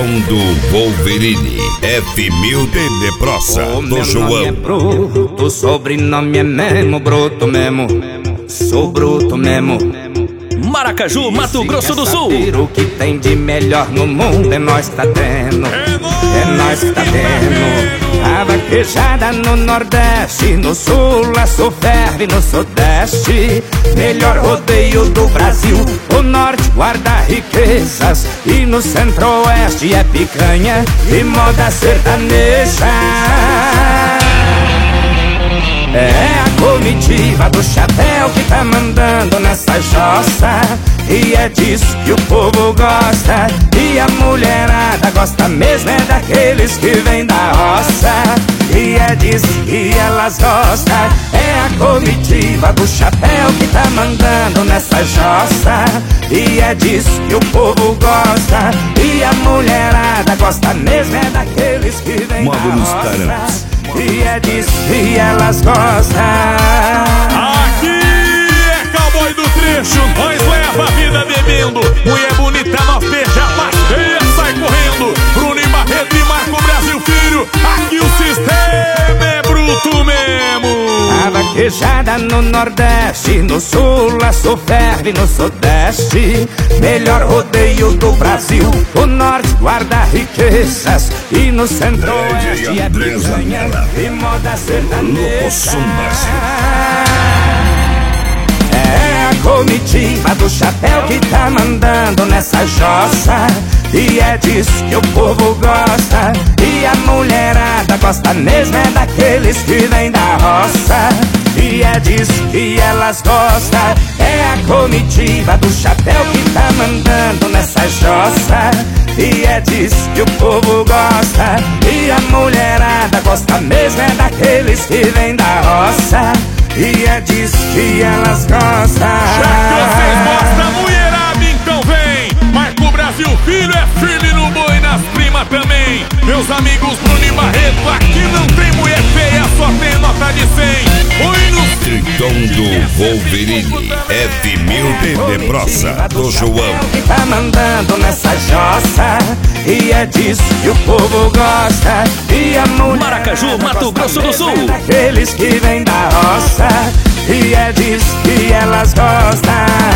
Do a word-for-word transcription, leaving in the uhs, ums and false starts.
do Wolverine, F mil de Prosa, do João. Meu nome é bruto, o sobrenome é mesmo, bruto mesmo. Sou bruto mesmo. Maracaju, Mato Grosso do Sul. O que tem de melhor no mundo é nós tá tendo. É nós que tá tendo. A vaquejada no Nordeste, no Sul, a Sul ferve no Sudeste. Melhor rodeio do Brasil. O Norte guarda riquezas e no Centro-Oeste é picanha e moda sertaneja. É a comitiva do chapéu que tá mandando nessa jossa, e é disso que o povo gosta. E a mulherada gosta mesmo é daqueles que vêm da roça, e é disso que elas gostam. É a comitiva do chapéu que tá mandando nessa jossa, e é disso que o povo gosta. E a mulherada gosta mesmo é daqueles que vêm da roça, e é disso que elas gostam. Aqui é cowboy do trecho, nós leva a vida bebendo. Mulher bonita, nós beija a plateia, sai correndo. Bruno e Barreto e Marco Brasil Filho, aqui o sistema é bruto mesmo. A vaquejada no Nordeste, no Sul, a Sul ferve no Sudeste. Melhor rodeio do Brasil. O Norte guarda riquezas e no Centro-Oeste é picanha e moda sertaneja. É a comitiva do chapéu que tá mandando nessa jossa, e é disso que o povo gosta. E a mulherada gosta mesmo é daqueles que vêm da roça, e é disso que elas gostam. É a comitiva do chapéu que tá mandando nessa jossa, e é disso que o povo gosta. E a mulherada gosta mesmo é daqueles que vêm da roça, e é disso que elas gostam. Já que vocês gostam, mulherada, então vem. Marco Brasil Filho é firme no boi, nas primas também. Meus amigos Bruno e Barreto, aqui não tem mulher feia, só tem nota de cem. Oi no Tritão do Wolverine, F mil de Prosa, do João. Que tá mandando nessa jossa, e é disso que o povo gosta. E a mulher Maracaju, Mato Grosso do Sul. Daqueles que vêm da roça, e é disso que elas gostam.